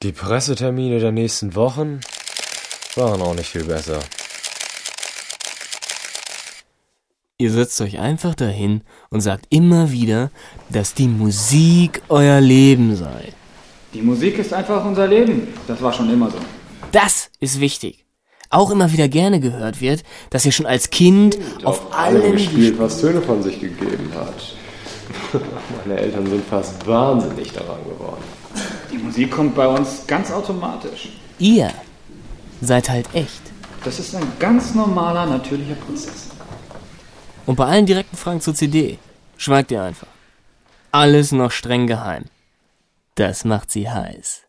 Die Pressetermine der nächsten Wochen waren auch nicht viel besser. Ihr setzt euch einfach dahin und sagt immer wieder, dass die Musik euer Leben sei. Die Musik ist einfach unser Leben. Das war schon immer so. Das ist wichtig. Auch immer wieder gerne gehört wird, dass ihr schon als Kind auf allem gespielt, was Töne von sich gegeben hat. Meine Eltern sind fast wahnsinnig daran geworden. Die Musik kommt bei uns ganz automatisch. Ihr seid halt echt. Das ist ein ganz normaler, natürlicher Prozess. Und bei allen direkten Fragen zur CD schweigt ihr einfach. Alles noch streng geheim. Das macht sie heiß.